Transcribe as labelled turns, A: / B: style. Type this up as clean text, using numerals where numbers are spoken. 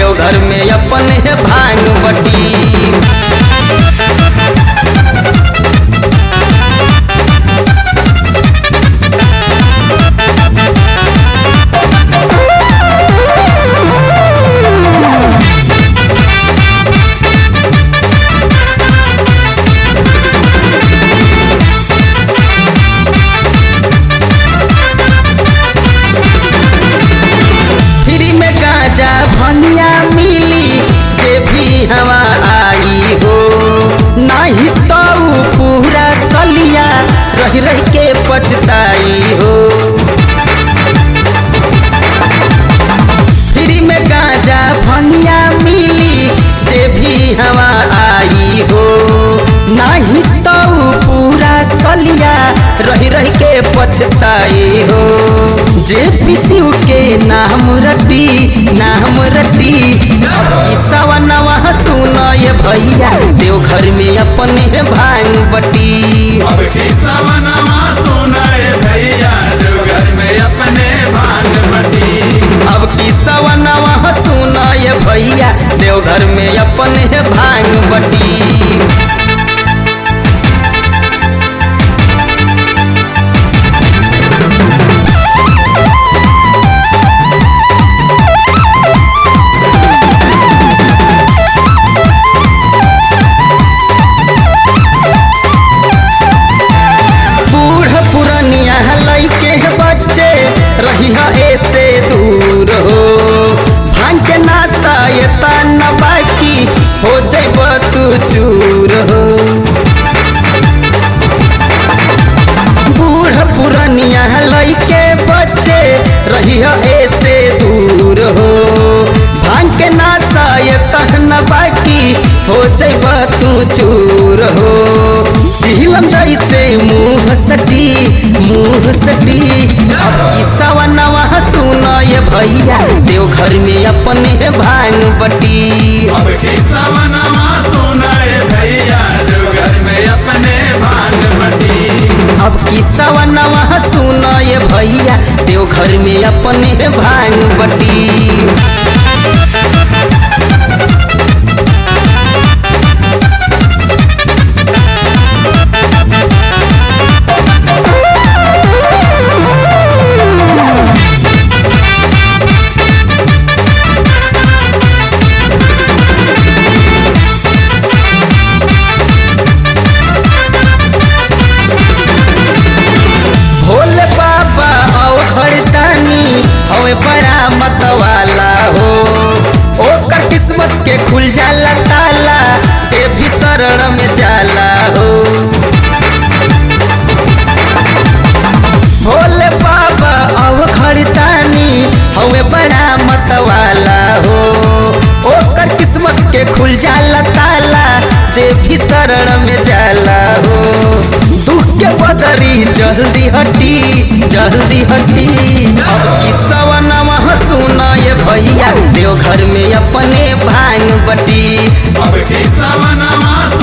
A: देवघर में अपने भांग बटी। भनिया मिली जे भी हवा आई हो, नहीं तो पूरा सलिया रह रह के पछताई हो। फ्री में गांजा भनिया मिली जे भी हवा आई हो, नहीं तो पूरा सलिया रह रह के पछताई हो। जे पिसियो के नाम रटी सवा नवा सुना ये भैया देवघर में अपने भांग बटी।
B: अब की सवा नवा सुना ये भैया देवघर में अपने भांग बटी।
A: अब की सवा नवा सुना ये भैया देवघर में अपने भांग बटी। रही ऐसे दूर हो, भांग के नासा ये ताना बाकी हो जाब तू चूर हो। बूढ़ पुरनिया लइके बच्चे रही ऐसे दूर हो, भांग के नासा ये ताना बाकी हो जाब तू चूर हो। झीलम जैसे मुँह सटी अब की सवा नवा सुना ये भैया देवघर में अपने भांग बटी।
B: अब की सवा नवा सुना ये भैया देवघर में अपने भांग बटी।
A: अब की सवा नवा सुना ये भैया देवघर में अपने भांग बटी। हवे बड़ा मतवाला हो, ओकर किस्मत के खुल जाला ताला जे भी शरण में जाला हो। भोले बाबा अवघड़तानी हवे बड़ा मतवाला हो, ओकर किस्मत के खुल जाला ताला जे भी शरण में जाला हो। दुख के बदरी जल्दी हटी अब की सवा नवा सुना ये भैया देवघर में अपने भांग बटी।
B: अब की सवा नवा